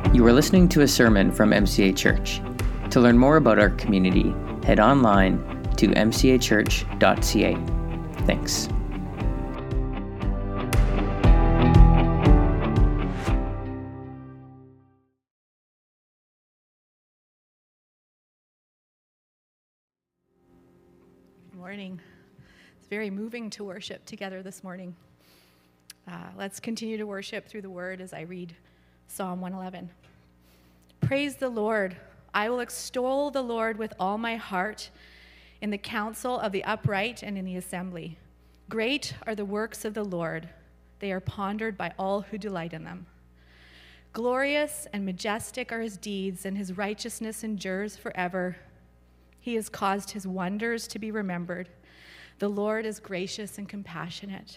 You are listening to a sermon from MCA Church. To learn more about our community, head online to mcachurch.ca. Thanks. Good morning. It's very moving to worship together this morning. Let's continue to worship through the word as I read Psalm 111. Praise the Lord. I will extol the Lord with all my heart in the council of the upright and in the assembly. Great are the works of the Lord. They are pondered by all who delight in them. Glorious and majestic are his deeds, and his righteousness endures forever. He has caused his wonders to be remembered. The Lord is gracious and compassionate.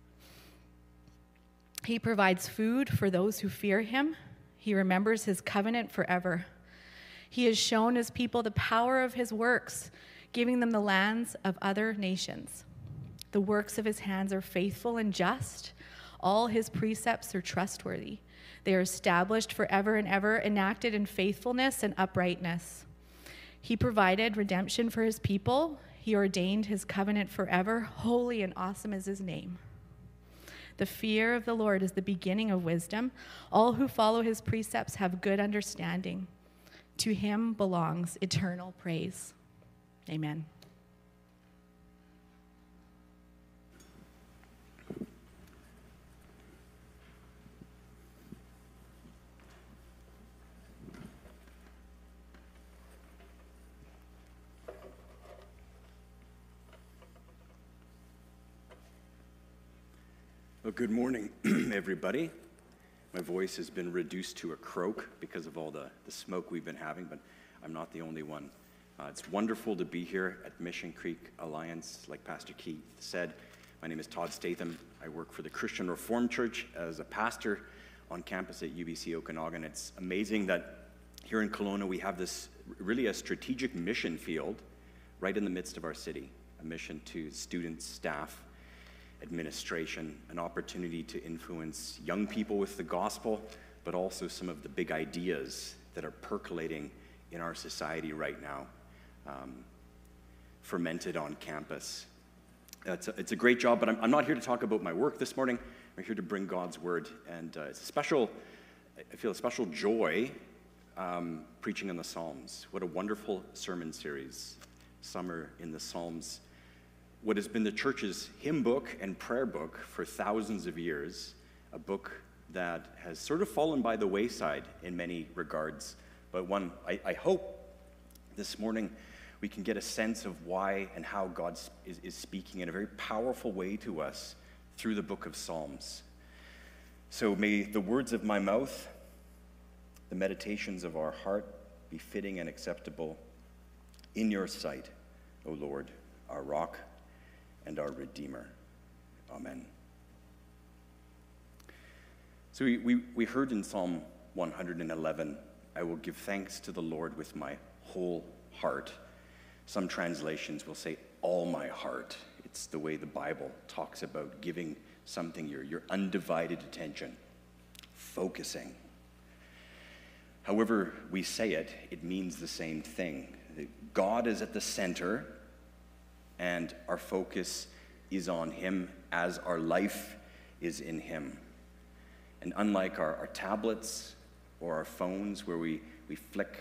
He provides food for those who fear him. He remembers his covenant forever. He has shown his people the power of his works, giving them the lands of other nations. The works of his hands are faithful and just. All his precepts are trustworthy. They are established forever and ever, enacted in faithfulness and uprightness. He provided redemption for his people. He ordained his covenant forever. Holy and awesome is his name. The fear of the Lord is the beginning of wisdom. All who follow his precepts have good understanding. To him belongs eternal praise. Amen. Well, good morning, everybody. My voice has been reduced to a croak because of all the smoke we've been having, but I'm not the only one. It's wonderful to be here at Mission Creek Alliance. Like Pastor Keith said, my name is Todd Statham. I work for the Christian Reformed Church as a pastor on campus at UBC Okanagan. It's amazing that here in Kelowna we have this really a strategic mission field right in the midst of our city, a mission to students, staff, administration, an opportunity to influence young people with the gospel, but also some of the big ideas that are percolating in our society right now, fermented on campus. It's a great job, but I'm not here to talk about my work this morning. I'm here to bring God's word, and I feel a special joy preaching on the Psalms. What a wonderful sermon series, Summer in the Psalms. What has been the church's hymn book and prayer book for thousands of years, a book that has sort of fallen by the wayside in many regards, but one I hope this morning we can get a sense of why and how God is speaking in a very powerful way to us through the book of Psalms. So may the words of my mouth, the meditations of our heart be fitting and acceptable in your sight, O Lord, our rock and our Redeemer. Amen. So we heard in Psalm 111, I will give thanks to the Lord with my whole heart. Some translations will say all my heart. It's the way the Bible talks about giving something your undivided attention, focusing. However we say it, it means the same thing. God is at the center, and our focus is on him as our life is in him. And unlike our tablets or our phones where we flick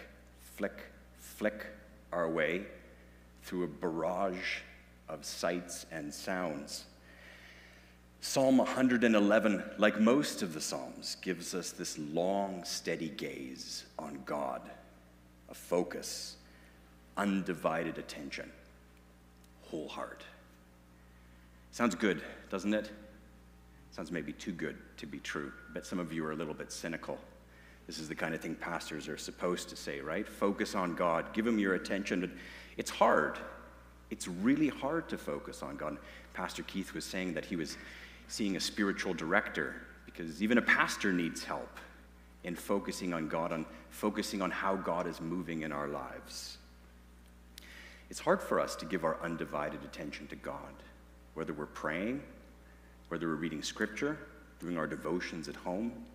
our way through a barrage of sights and sounds, Psalm 111, like most of the Psalms, gives us this long, steady gaze on God, a focus, undivided attention. Whole heart. Sounds good, doesn't it? Sounds maybe too good to be true. But some of you are a little bit cynical. This is the kind of thing pastors are supposed to say, right? Focus on God. Give him your attention. But it's hard. It's really hard to focus on God. Pastor Keith was saying that he was seeing a spiritual director because even a pastor needs help in focusing on God, on focusing on how God is moving in our lives. It's hard for us to give our undivided attention to God, whether we're praying, whether we're reading scripture, doing our devotions at home,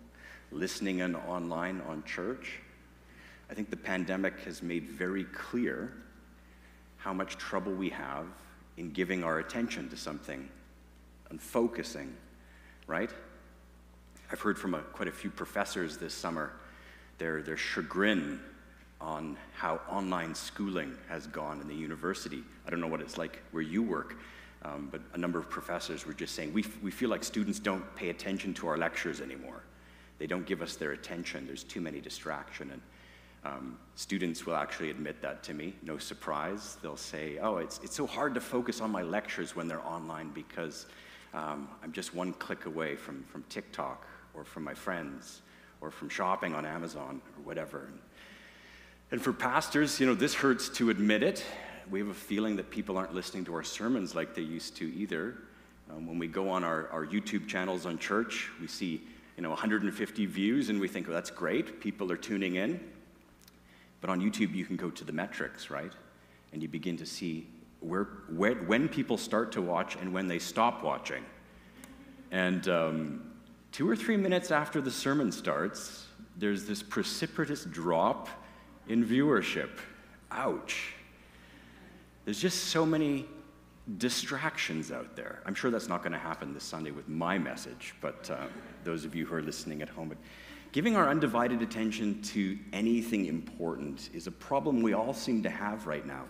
listening in online on church. I think the pandemic has made very clear how much trouble we have in giving our attention to something and focusing, right? I've heard from quite a few professors this summer, their chagrin on how online schooling has gone in the university. I don't know what it's like where you work, but a number of professors were just saying, we feel like students don't pay attention to our lectures anymore. They don't give us their attention. There's too many distractions. And students will actually admit that to me, no surprise. They'll say, oh, it's so hard to focus on my lectures when they're online because I'm just one click away from TikTok or from my friends or from shopping on Amazon or whatever. And for pastors, this hurts to admit it. We have a feeling that people aren't listening to our sermons like they used to either. When we go on our YouTube channels on church, we see 150 views and we think, oh, that's great, people are tuning in. But on YouTube, you can go to the metrics, right? And you begin to see when people start to watch and when they stop watching. And 2 or 3 minutes after the sermon starts, there's this precipitous drop in viewership. Ouch. There's just so many distractions out there. I'm sure that's not going to happen this Sunday with my message, but those of you who are listening at home. But giving our undivided attention to anything important is a problem we all seem to have right now.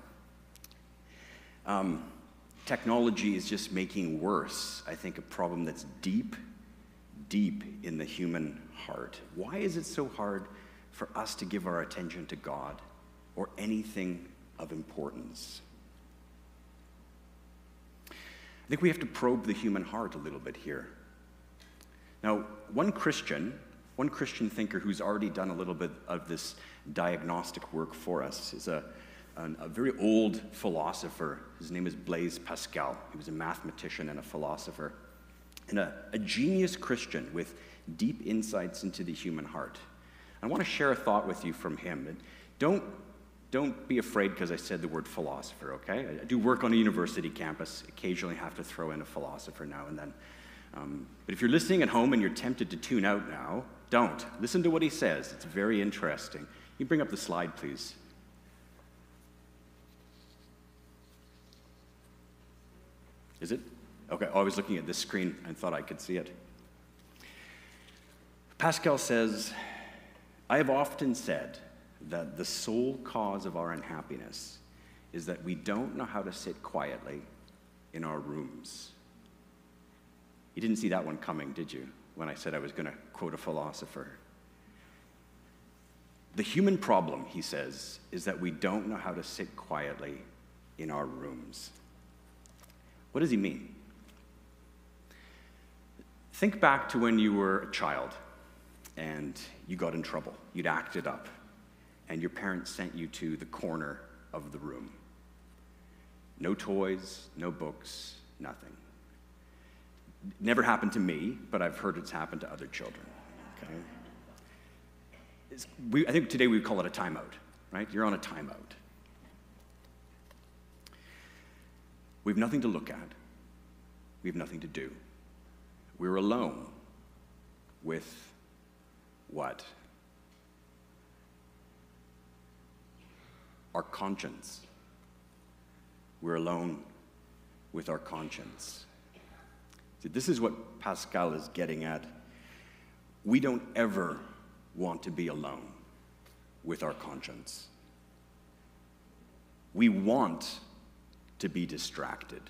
Technology is just making worse, I think, a problem that's deep in the human heart. Why is it so hard for us to give our attention to God or anything of importance? I think we have to probe the human heart a little bit here. Now, one Christian thinker who's already done a little bit of this diagnostic work for us is a very old philosopher. His name is Blaise Pascal. He was a mathematician and a philosopher, and a genius Christian with deep insights into the human heart. I want to share a thought with you from him. And don't be afraid because I said the word philosopher, okay? I do work on a university campus, occasionally have to throw in a philosopher now and then. But if you're listening at home and you're tempted to tune out now, don't. Listen to what he says. It's very interesting. You bring up the slide, please. Is it? Okay, I was looking at this screen and thought I could see it. Pascal says, I have often said that the sole cause of our unhappiness is that we don't know how to sit quietly in our rooms. You didn't see that one coming, did you, when I said I was going to quote a philosopher? The human problem, he says, is that we don't know how to sit quietly in our rooms. What does he mean? Think back to when you were a child and you got in trouble. You'd acted up, and your parents sent you to the corner of the room. No toys, no books, nothing. Never happened to me, but I've heard it's happened to other children. Okay? I think today we would call it a timeout, right? You're on a timeout. We have nothing to look at. We have nothing to do. We're alone with what? Our conscience. We're alone with our conscience. See, this is what Pascal is getting at. We don't ever want to be alone with our conscience. We want to be distracted.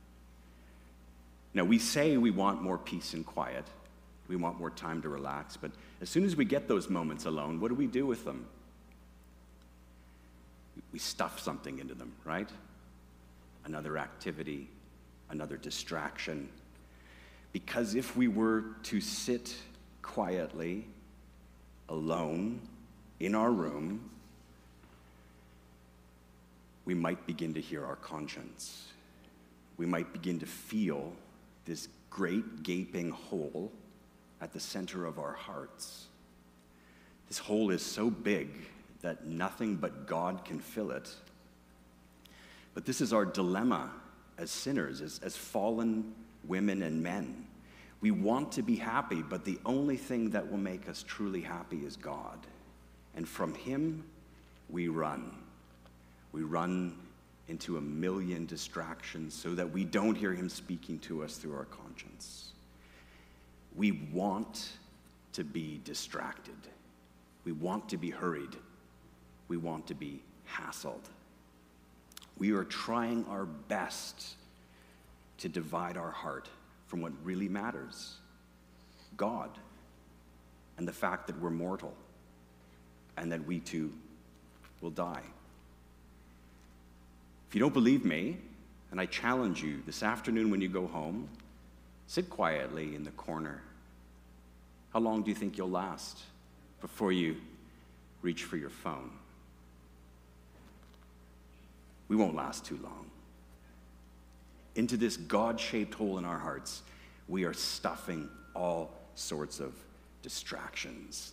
Now, we say we want more peace and quiet. We want more time to relax. But as soon as we get those moments alone, what do we do with them? We stuff something into them, right? Another activity, another distraction. Because if we were to sit quietly, alone, in our room, we might begin to hear our conscience. We might begin to feel this great gaping hole at the center of our hearts. This hole is so big that nothing but God can fill it. But this is our dilemma as sinners, as fallen women and men. We want to be happy, but the only thing that will make us truly happy is God. And from him, we run. We run into a million distractions so that we don't hear him speaking to us through our conscience. We want to be distracted. We want to be hurried. We want to be hassled. We are trying our best to divide our heart from what really matters, God, and the fact that we're mortal and that we too will die. If you don't believe me, and I challenge you this afternoon when you go home, sit quietly in the corner. How long do you think you'll last before you reach for your phone? We won't last too long. Into this God-shaped hole in our hearts, we are stuffing all sorts of distractions.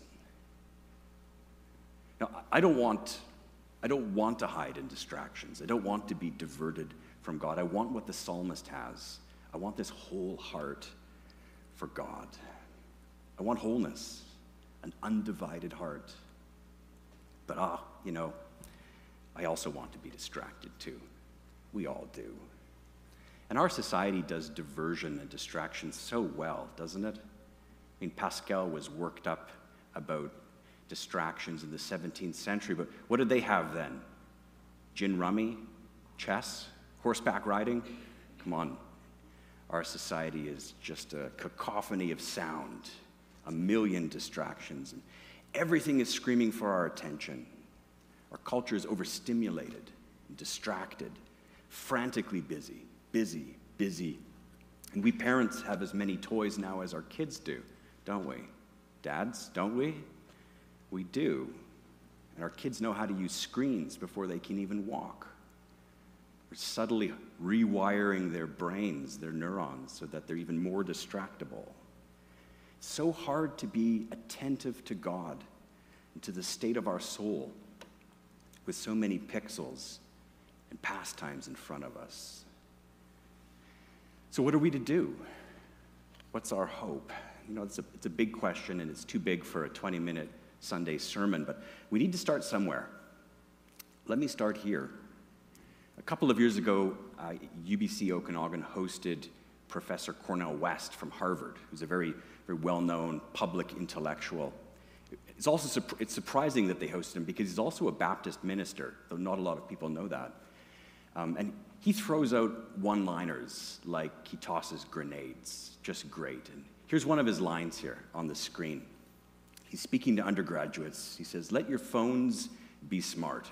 Now, I don't want to hide in distractions. I don't want to be diverted from God. I want what the psalmist has. I want this whole heart for God. I want wholeness, an undivided heart. But I also want to be distracted too. We all do. And our society does diversion and distraction so well, doesn't it? I mean, Pascal was worked up about distractions in the 17th century, but what did they have then? Gin rummy, chess, horseback riding? Come on. Our society is just a cacophony of sound, a million distractions, and everything is screaming for our attention. Our culture is overstimulated and distracted, frantically busy. And we parents have as many toys now as our kids do, don't we? Dads, don't we? We do. And our kids know how to use screens before they can even walk. We're subtly rewiring their brains, their neurons, so that they're even more distractible. It's so hard to be attentive to God and to the state of our soul with so many pixels and pastimes in front of us. So what are we to do? What's our hope? It's a big question, and it's too big for a 20-minute Sunday sermon, but we need to start somewhere. Let me start here. A couple of years ago, UBC Okanagan hosted Professor Cornel West from Harvard, who's a very, very well-known public intellectual. It's surprising that they hosted him because he's also a Baptist minister, though not a lot of people know that. And he throws out one-liners like he tosses grenades, just great. And here's one of his lines here on the screen. He's speaking to undergraduates. He says, "Let your phones be smart.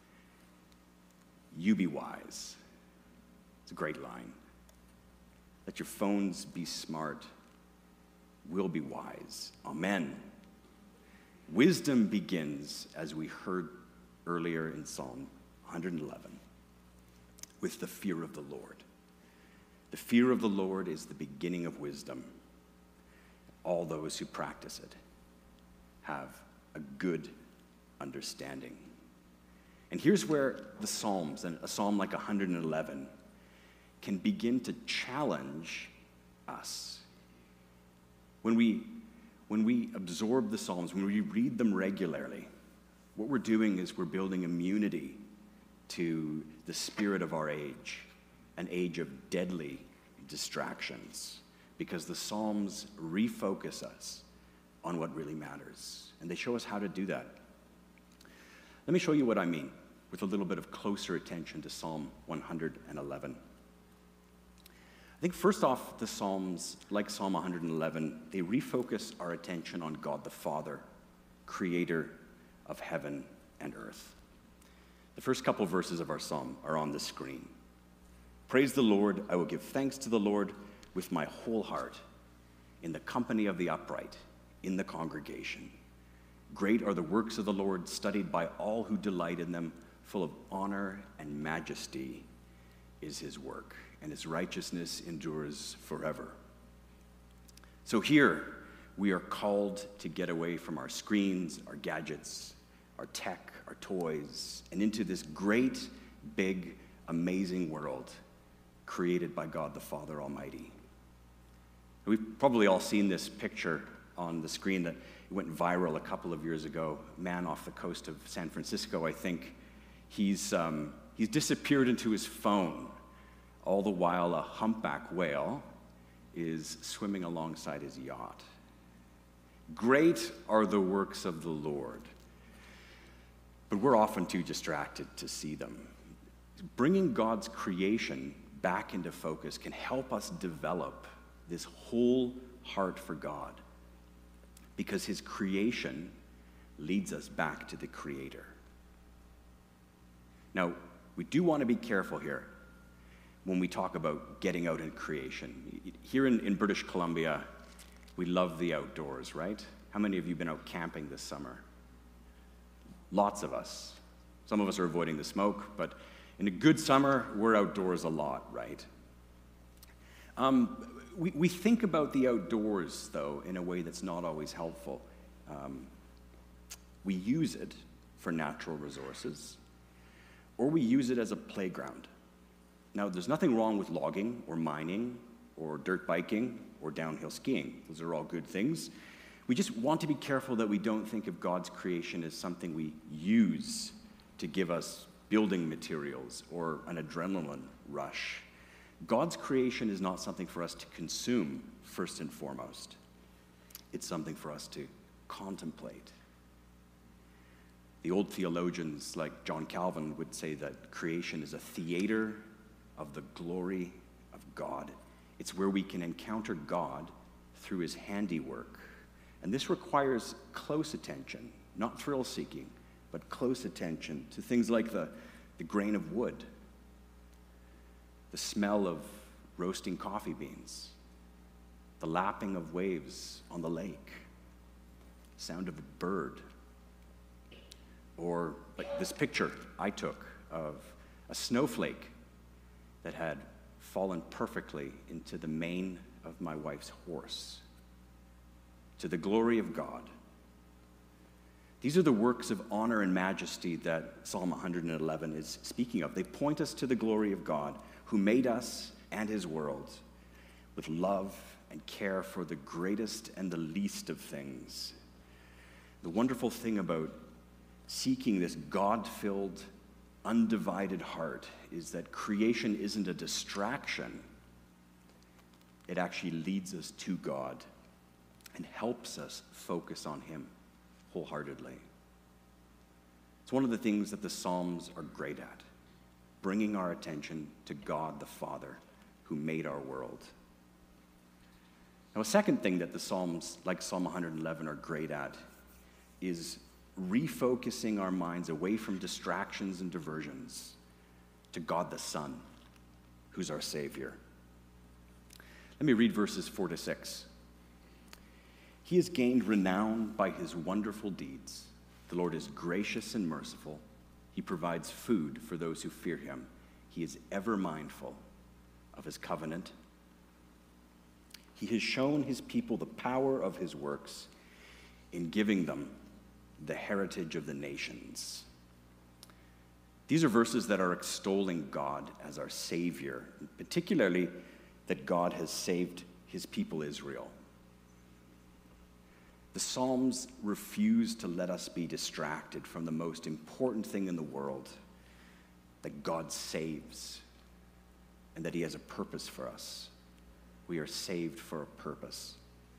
You be wise." It's a great line. Let your phones be smart. We'll be wise. Amen. Wisdom begins, as we heard earlier in Psalm 111, with the fear of the Lord. The fear of the Lord is the beginning of wisdom. All those who practice it have a good understanding. And here's where the Psalms, and a psalm like 111, can begin to challenge us. When we absorb the Psalms, when we read them regularly, what we're doing is we're building immunity to the spirit of our age, an age of deadly distractions, because the Psalms refocus us on what really matters, and they show us how to do that. Let me show you what I mean with a little bit of closer attention to Psalm 111. I think first off, the Psalms, like Psalm 111, they refocus our attention on God the Father, creator of heaven and earth. The first couple verses of our psalm are on the screen. "Praise the Lord, I will give thanks to the Lord with my whole heart, in the company of the upright, in the congregation. Great are the works of the Lord, studied by all who delight in them. Full of honor and majesty is his work, and his righteousness endures forever." So here, we are called to get away from our screens, our gadgets, our tech, our toys, and into this great, big, amazing world created by God the Father Almighty. We've probably all seen this picture on the screen that went viral a couple of years ago. A man off the coast of San Francisco, I think. He's disappeared into his phone, all the while a humpback whale is swimming alongside his yacht. Great are the works of the Lord, but we're often too distracted to see them. Bringing God's creation back into focus can help us develop this whole heart for God, because his creation leads us back to the Creator. Now, we do want to be careful here when we talk about getting out in creation. Here in British Columbia, we love the outdoors, right? How many of you have been out camping this summer? Lots of us. Some of us are avoiding the smoke, but in a good summer, we're outdoors a lot, right? We think about the outdoors, though, in a way that's not always helpful. We use it for natural resources, or we use it as a playground. Now, there's nothing wrong with logging or mining or dirt biking or downhill skiing. Those are all good things. We just want to be careful that we don't think of God's creation as something we use to give us building materials or an adrenaline rush. God's creation is not something for us to consume first and foremost. It's something for us to contemplate. The old theologians like John Calvin would say that creation is a theater of the glory of God. It's where we can encounter God through his handiwork. And this requires close attention, not thrill-seeking, but close attention to things like the grain of wood, the smell of roasting coffee beans, the lapping of waves on the lake, sound of a bird, or like this picture I took of a snowflake that had fallen perfectly into the mane of my wife's horse. To the glory of God. These are the works of honor and majesty that Psalm 111 is speaking of. They point us to the glory of God, who made us and his world with love and care for the greatest and the least of things. The wonderful thing about seeking this God-filled, undivided heart is that creation isn't a distraction. It actually leads us to God and helps us focus on him wholeheartedly. It's one of the things that the Psalms are great at, bringing our attention to God the Father, who made our world. Now, a second thing that the Psalms, like Psalm 111, are great at is refocusing our minds away from distractions and diversions to God the Son, who's our Savior. Let me read verses 4 to 6. He has gained renown by his wonderful deeds. The Lord is gracious and merciful. He provides food for those who fear him. He is ever mindful of his covenant. He has shown his people the power of his works in giving them the heritage of the nations. These are verses that are extolling God as our Savior, particularly that God has saved his people Israel. The Psalms refuse to let us be distracted from the most important thing in the world, that God saves and that he has a purpose for us. We are saved for a purpose.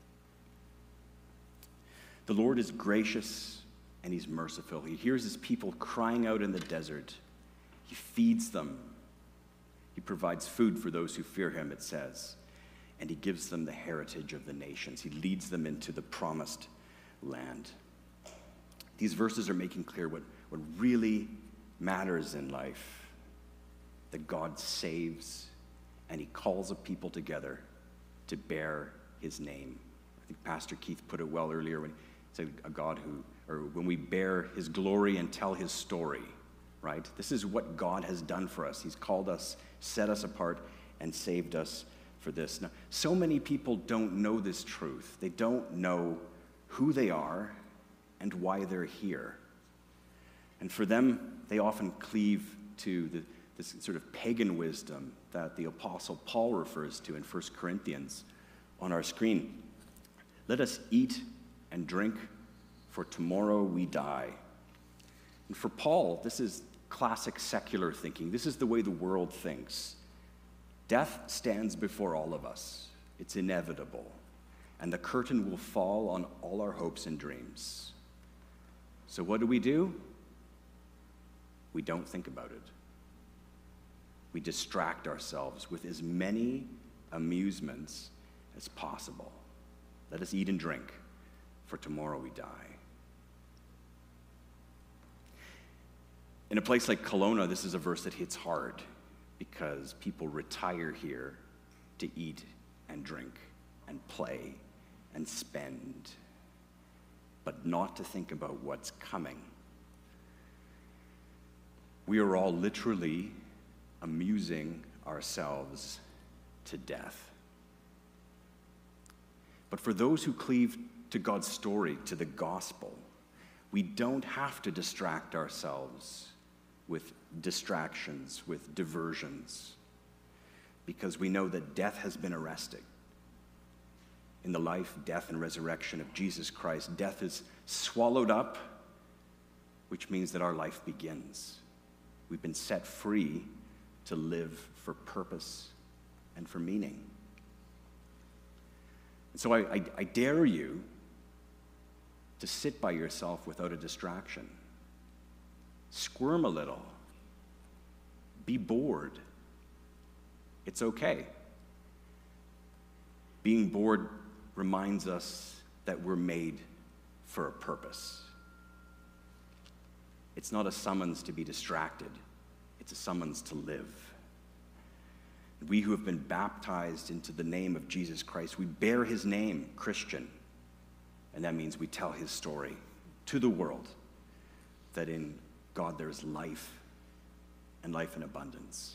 The Lord is gracious and he's merciful. He hears his people crying out in the desert. He feeds them. He provides food for those who fear him, it says. And he gives them the heritage of the nations. He leads them into the promised land. These verses are making clear what really matters in life, that God saves and he calls a people together to bear his name. I think Pastor Keith put it well earlier when he said a God when we bear his glory and tell his story, right? This is what God has done for us. He's called us, set us apart, and saved us for this. Now, so many people don't know this truth. They don't know who they are and why they're here. And for them, they often cleave to this sort of pagan wisdom that the Apostle Paul refers to in 1 Corinthians, on our screen. Let us eat and drink, for tomorrow we die. And for Paul, this is classic secular thinking. This is the way the world thinks. Death stands before all of us. It's inevitable. And the curtain will fall on all our hopes and dreams. So what do? We don't think about it. We distract ourselves with as many amusements as possible. Let us eat and drink, for tomorrow we die. In a place like Kelowna, this is a verse that hits hard because people retire here to eat and drink and play and spend, but not to think about what's coming. We are all literally amusing ourselves to death. But for those who cleave to God's story, to the gospel, we don't have to distract ourselves with distractions, with diversions, because we know that death has been arrested. In the life, death, and resurrection of Jesus Christ, death is swallowed up, which means that our life begins. We've been set free to live for purpose and for meaning. And so I dare you to sit by yourself without a distraction. Squirm a little. Be bored. It's okay. Being bored reminds us that we're made for a purpose. It's not a summons to be distracted. It's a summons to live. We who have been baptized into the name of Jesus Christ, we bear his name, Christian. And that means we tell his story to the world, that in God there is life, and life in abundance.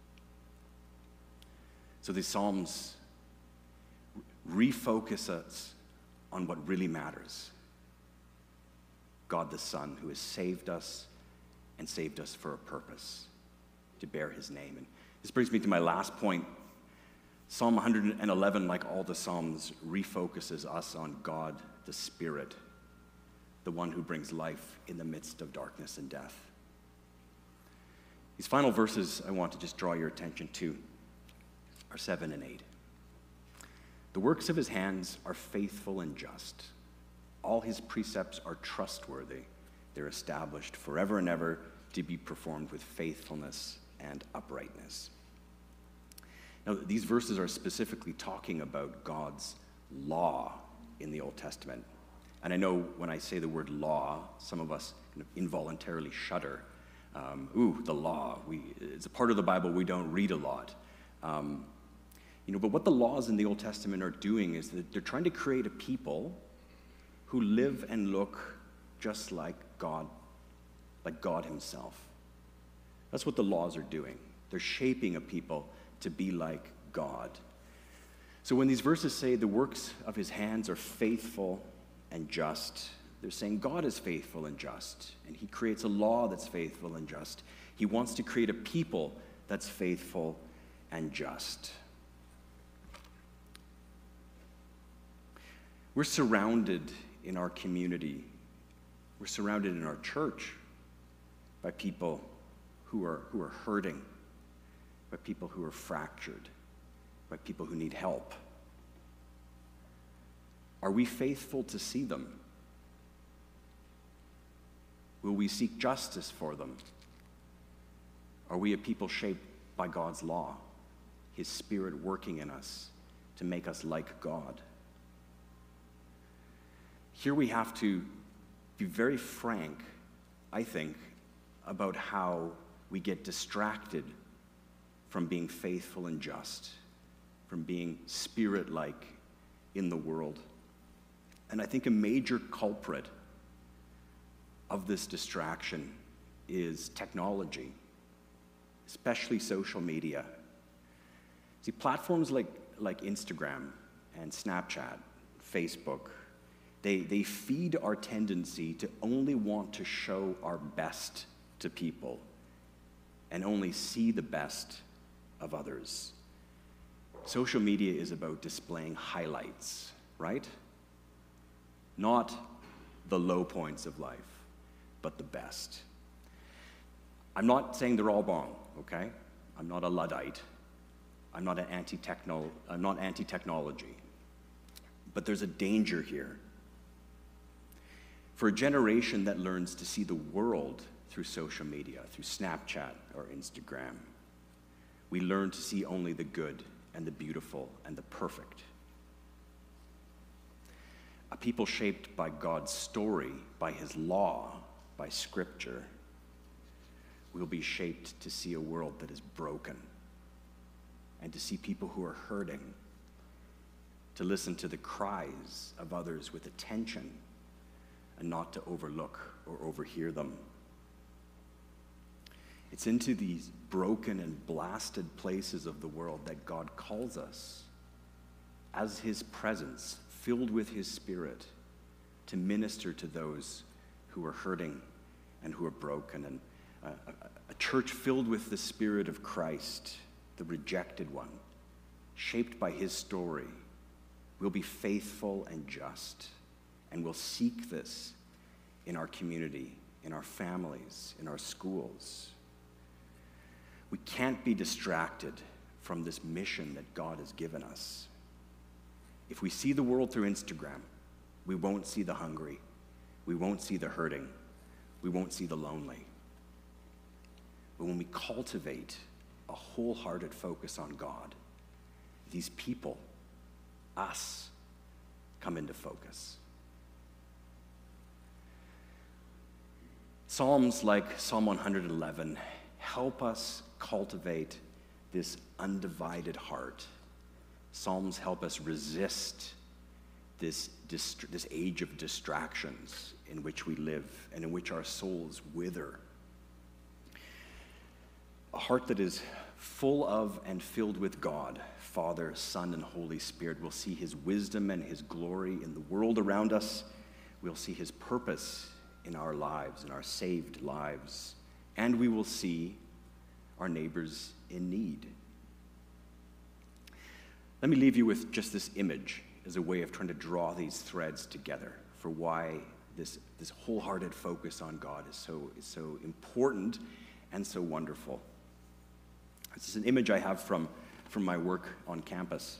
So these Psalms refocus us on what really matters. God the Son, who has saved us and saved us for a purpose, to bear his name. And this brings me to my last point. Psalm 111, like all the Psalms, refocuses us on God the Spirit, the one who brings life in the midst of darkness and death. These final verses I want to just draw your attention to are 7 and 8. The works of his hands are faithful and just. All his precepts are trustworthy. They're established forever and ever to be performed with faithfulness and uprightness. Now, these verses are specifically talking about God's law in the Old Testament. And I know when I say the word law, some of us kind of involuntarily shudder. The law. It's a part of the Bible we don't read a lot. But what the laws in the Old Testament are doing is that they're trying to create a people who live and look just like God himself. That's what the laws are doing. They're shaping a people to be like God. So when these verses say the works of his hands are faithful and just, they're saying God is faithful and just, and he creates a law that's faithful and just. He wants to create a people that's faithful and just. We're surrounded in our community, we're surrounded in our church by people who are hurting, by people who are fractured, by people who need help. Are we faithful to see them? Will we seek justice for them? Are we a people shaped by God's law, his Spirit working in us to make us like God? Here we have to be very frank, I think, about how we get distracted from being faithful and just, from being Spirit-like in the world. And I think a major culprit of this distraction is technology, especially social media. See, platforms like Instagram and Snapchat, Facebook, they feed our tendency to only want to show our best to people and only see the best of others. Social media is about displaying highlights, right? Not the low points of life, but the best. I'm not saying they're all wrong, okay? I'm not a Luddite. I'm not anti-technology. But there's a danger here. For a generation that learns to see the world through social media, through Snapchat or Instagram, we learn to see only the good and the beautiful and the perfect. A people shaped by God's story, by his law, by scripture, will be shaped to see a world that is broken and to see people who are hurting, to listen to the cries of others with attention and not to overlook or overhear them. It's into these broken and blasted places of the world that God calls us as his presence, filled with his Spirit, to minister to those who are hurting and who are broken. And a church filled with the Spirit of Christ, the rejected one, shaped by his story, will be faithful and just, and will seek this in our community, in our families, in our schools. We can't be distracted from this mission that God has given us. If we see the world through Instagram, we won't see the hungry, we won't see the hurting, we won't see the lonely. But when we cultivate a wholehearted focus on God, these people, us, come into focus. Psalms like Psalm 111 help us cultivate this undivided heart. Psalms help us resist this age of distractions in which we live and in which our souls wither. A heart that is full of and filled with God, Father, Son, and Holy Spirit, will see his wisdom and his glory in the world around us. We'll see his purpose in our lives, in our saved lives. And we will see our neighbors in need. Let me leave you with just this image as a way of trying to draw these threads together for why this wholehearted focus on God is so important and so wonderful. This is an image I have from my work on campus.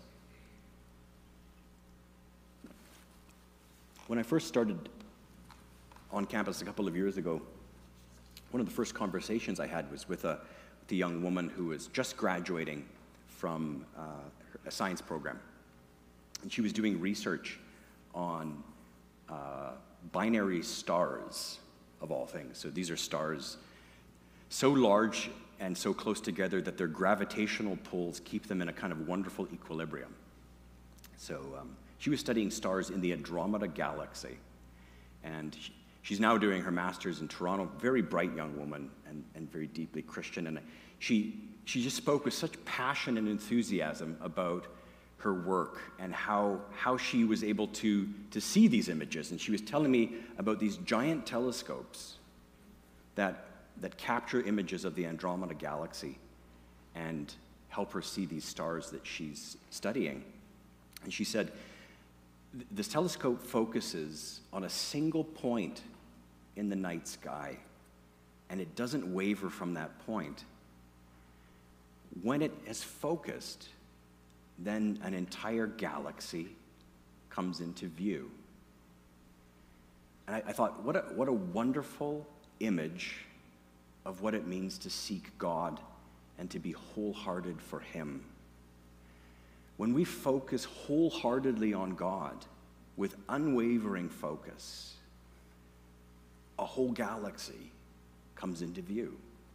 When I first started on campus a couple of years ago, one of the first conversations I had was with a young woman who was just graduating from a science program. And she was doing research on binary stars, of all things. So these are stars so large and so close together that their gravitational pulls keep them in a kind of wonderful equilibrium. So she was studying stars in the Andromeda Galaxy. And she's now doing her master's in Toronto, very bright young woman and very deeply Christian. And she just spoke with such passion and enthusiasm about her work and how she was able to see these images. And she was telling me about these giant telescopes that capture images of the Andromeda Galaxy and help her see these stars that she's studying. And she said, this telescope focuses on a single point in the night sky, and it doesn't waver from that point. When it is focused, then an entire galaxy comes into view. And I thought, what a wonderful image of what it means to seek God and to be wholehearted for him. When we focus wholeheartedly on God with unwavering focus, a whole galaxy comes into view.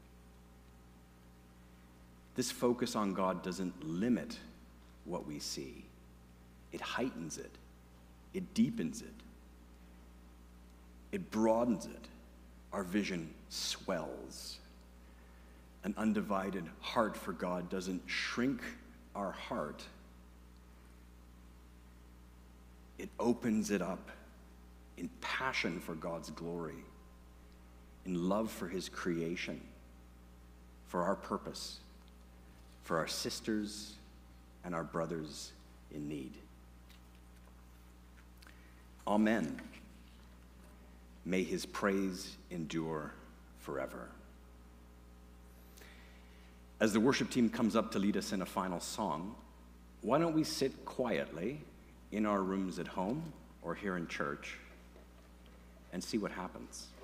This focus on God doesn't limit what we see. It heightens it. It deepens it. It broadens it. Our vision swells. An undivided heart for God doesn't shrink our heart. It opens it up in passion for God's glory, in love for his creation, for our purpose, for our sisters and our brothers in need. Amen. May his praise endure forever. As the worship team comes up to lead us in a final song, why don't we sit quietly in our rooms at home or here in church and see what happens?